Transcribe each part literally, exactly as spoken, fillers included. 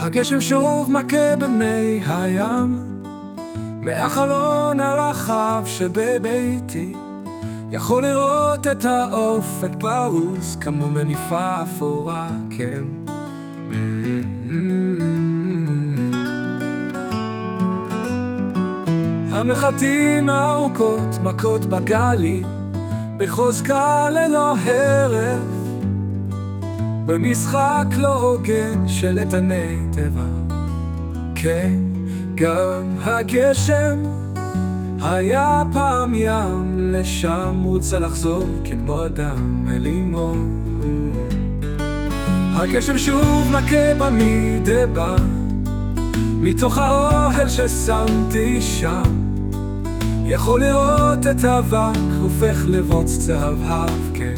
הגשם שוב מכה במי הים, מהחלון הרחב שבביתי יכול לראות את האופק פרוס כמו מניפה אפורה, כן. המחטים הארוכות מכות בגלים בחוזקה ללא הרף, במשחק לא הוגן של איתני טבע. כן, גם הגשם היה פעם ים, לשם רוצה לחזור כמו אדם אל אמו. הגשם שוב מכה במדבר, מתוך האוהל ששמתי שם יכול לראות את האבק הופך לבוץ צהבהב, כן.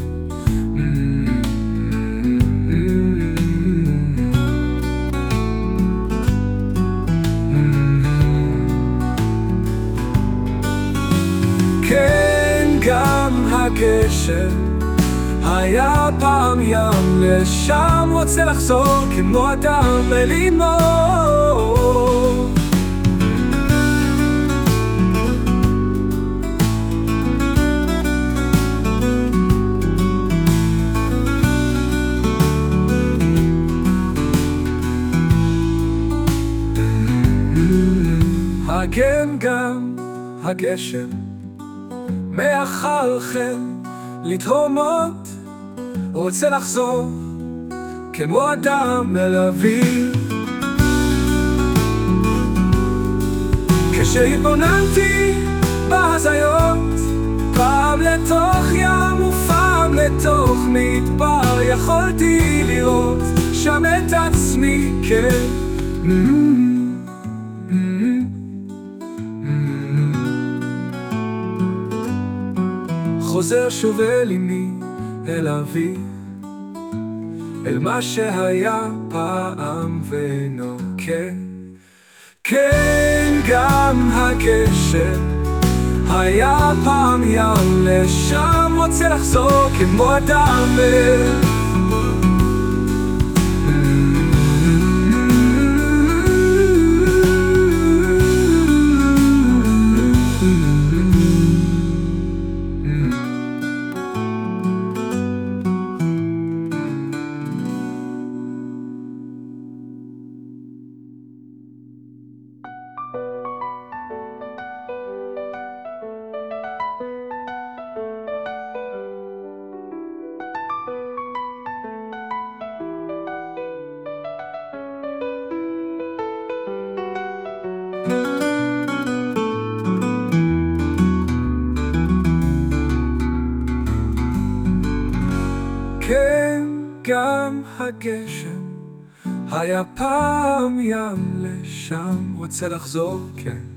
כן, גם הגשם היה פעם ים, לשם רוצה לחזור כמו אדם אל אמו. הגן גם הגשם מחלחל לתהומות, רוצה לחזור כמו אדם אל אוויר. כשהתבוננתי בהזיות, פעם לתוך ים ופעם לתוך מדבר, יכולתי לראות שם את עצמי, כן. חוזר שוב אל אמי, אל אבי, אל מה שהיה פעם ואינו, כן. כן, גם הגשם היה פעם ים, לשם רוצה לחזור כמו אדם אל כן, גם הגשם היה פעם ים, לשם רוצה לחזור, כן.